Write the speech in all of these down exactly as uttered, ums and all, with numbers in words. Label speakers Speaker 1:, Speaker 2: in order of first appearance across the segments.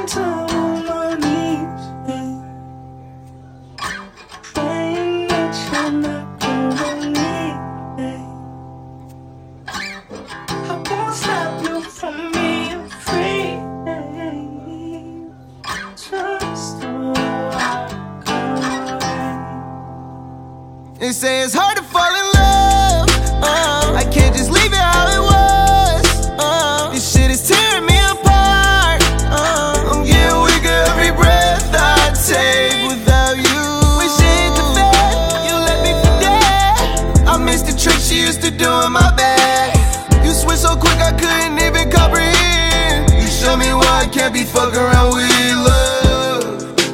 Speaker 1: getting down on my knees, yeah. Praying that you're not gonna leave, yeah. I won't stop you from being free, yeah. Just walk away.
Speaker 2: They say it's hard to fall in love, uh, I can't just leave it how it was, uh, this shit is tearing me apart, uh, I'm getting weaker every breath I take without you. Wish it hit the bed, you let me forget. I miss the tricks you used to do in my bed. You switched so quick I couldn't even comprehend. You show me why I can't be fucking around with love.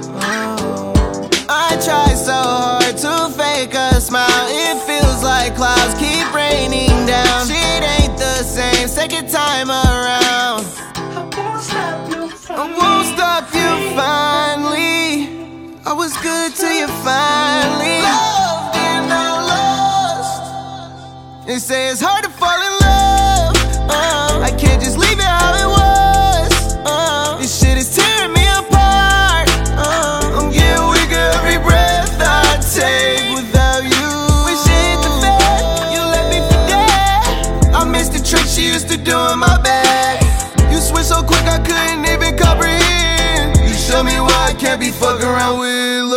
Speaker 2: I try so hard to fake a smile, it feels like clouds keep raining down. Shit ain't the same second time around.
Speaker 1: I won't stop you from
Speaker 2: I won't stop you finally. I was good till you finally loved and I lost. They say it's hard to fall in love, uh, I can't just leave it how it was, uh, this shit is tearing me apart, uh, I'm getting weaker every breath I take without you. Wish it hit the bed, you let me forget. I miss the tricks you used to do in my bed. You switched so quick I couldn't even comprehend. You show me why I can't be fucking around with love.